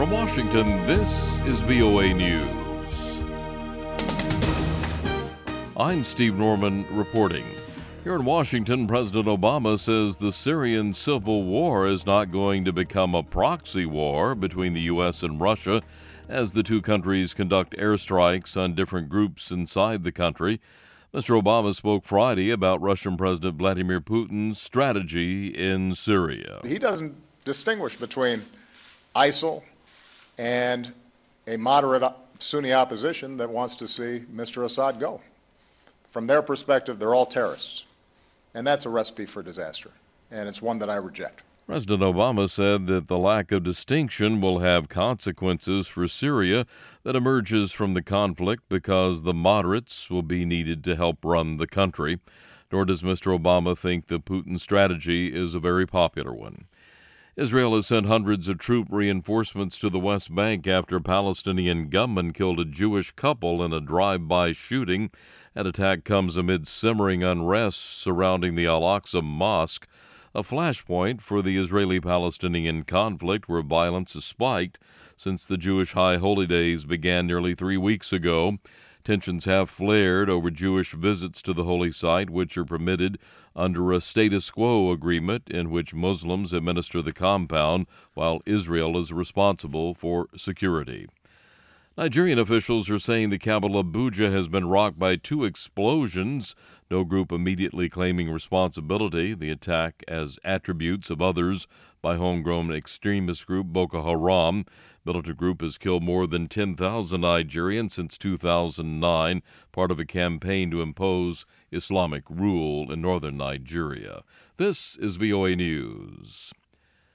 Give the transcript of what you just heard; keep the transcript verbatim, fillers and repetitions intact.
From Washington, this is V O A News. I'm Steve Norman reporting. Here in Washington, President Obama says the Syrian civil war is not going to become a proxy war between the U S and Russia as the two countries conduct airstrikes on different groups inside the country. Mister Obama spoke Friday about Russian President Vladimir Putin's strategy in Syria. He doesn't distinguish between ISIL and a moderate Sunni opposition that wants to see Mister Assad go. From their perspective, they're all terrorists. And that's a recipe for disaster, and it's one that I reject. President Obama said that the lack of distinction will have consequences for Syria that emerges from the conflict because the moderates will be needed to help run the country. Nor does Mister Obama think the Putin strategy is a very popular one. Israel has sent hundreds of troop reinforcements to the West Bank after a Palestinian gunman killed a Jewish couple in a drive-by shooting. That attack comes amid simmering unrest surrounding the Al-Aqsa Mosque, a flashpoint for the Israeli-Palestinian conflict where violence has spiked since the Jewish High Holy Days began nearly three weeks ago. Tensions have flared over Jewish visits to the holy site, which are permitted under a status quo agreement in which Muslims administer the compound while Israel is responsible for security. Nigerian officials are saying the capital Abuja has been rocked by two explosions, no group immediately claiming responsibility. The attack as attributes of others by homegrown extremist group Boko Haram. Militant group has killed more than ten thousand Nigerians since two thousand nine, part of a campaign to impose Islamic rule in northern Nigeria. This is V O A News.